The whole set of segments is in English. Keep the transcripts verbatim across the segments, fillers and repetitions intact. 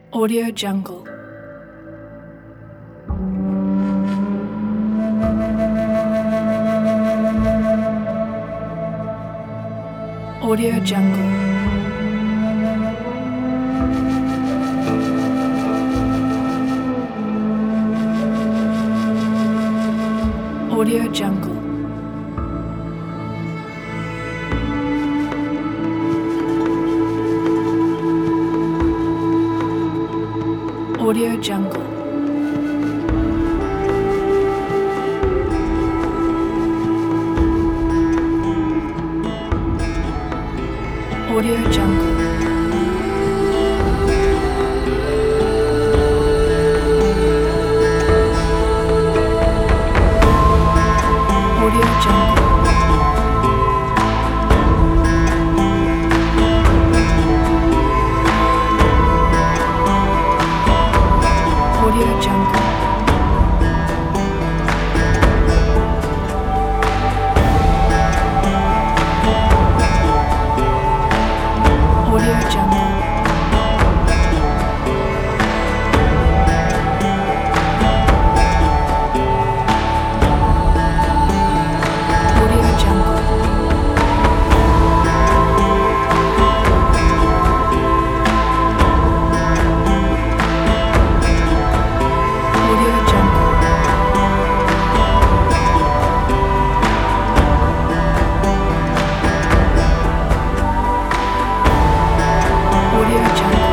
Audio Jungle. Audio Jungle. Audio Jungle. Audio Jungle. Audio Jungle. Audio Jungle. Audio Jungle. Audio Jungle. Audio Jungle. Audio Jungle. Audio Jungle.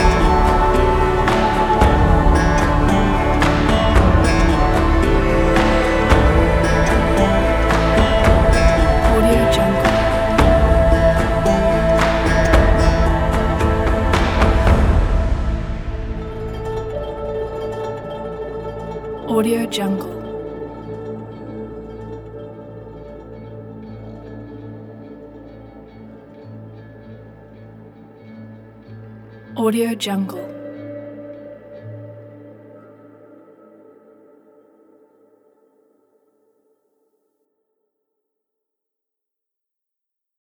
Audio Jungle. Audio Jungle. Audio Jungle.